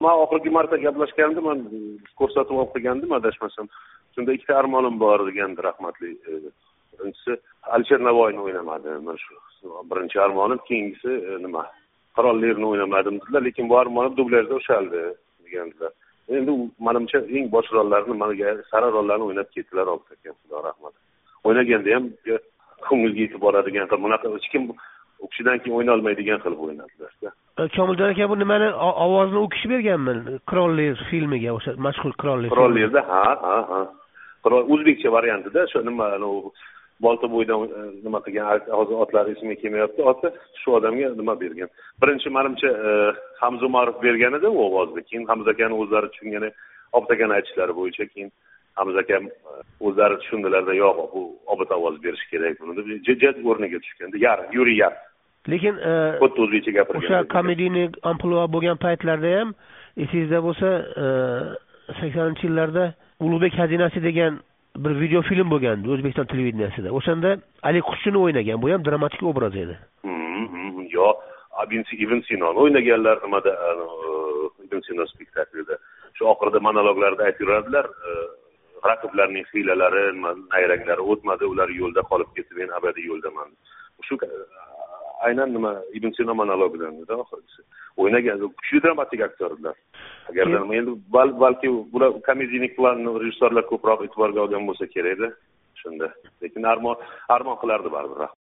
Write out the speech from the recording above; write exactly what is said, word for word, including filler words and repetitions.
men oxirgi marta gaplashgandim, men ko'rsatuv o'qigandim, adashmasam. Shunda ikkita armonim bor degandi rahmatli. Birinchisi Alisher Navoiyni o'ynamadim. Men shu birinchi armonim, keyingisi nima? Qirollarni o'ynamadim dedilar, lekin bu armonim dublyajda o'shaldi degandilar. Endi menimcha eng bosh rollarni, menga sara rollarni o'ynab ketdilar, Obid aka, xudo rahmat. O'ynaganda ham ko'ngilga yetib boradigan qilib, bunaqa hech kim u kishidan keyin o'yna olmaydigan qilib o'ynadilar. Komiljon aka bu nimani ovozini u kishi berganmi? Qirollar filmiga, o'sha mashhur Qirollar. Qirollarda, ha, ha, ha. Qirol o'zbekcha variantida, shu nima, bolta bo'ydan nima qilgan, hozir otlar ismi kelmayapti, oti shu odamga nima bergan. Birinchi menimcha Hamza Umarov bergan edi u ovozni. Keyin Hamza akani o'zlari tushungani, Obid akani aytishlari bo'yicha keyin Hamza akam o'zlari tushundilarda, yo'q, bu Obid ovoz berish kerak buni deb jajat o'rniga tushganda, yar, Yuriy Yar. Lekin xuddi o'zbekcha gapirgan. O'sha komediyaning amplua bo'lgan paytlarda ham esingizda bo'lsa, saksoninchi yillarda Ulug'bek xazinasi degan bir video film bo'lgandi O'zbekiston televideniyasida. O'shanda Ali Qushchini o'ynagan, bu ham dramatik obraz edi. Mhm, yo, Ibn Sino o'ynaganlar nimada, Ibn Sino spektaklida. Shu oxirida monologlarda aytib yuradilar, raqiblarning hiylalari, nayranglari o'tmadi, ular yo'lda qolib ketdi, men abadiy yo'ldaman. Shu aynan nima Ibn Sino monologidan edi oxirgisi. O'ynagan kuchli dramatik aktyorlar. Agarda endi balki bular komediyaning planini rejissyorlar ko'proq e'tiborga olgan bo'lsa kerak edi. Shunda. Lekin armon armon qilardi baribir.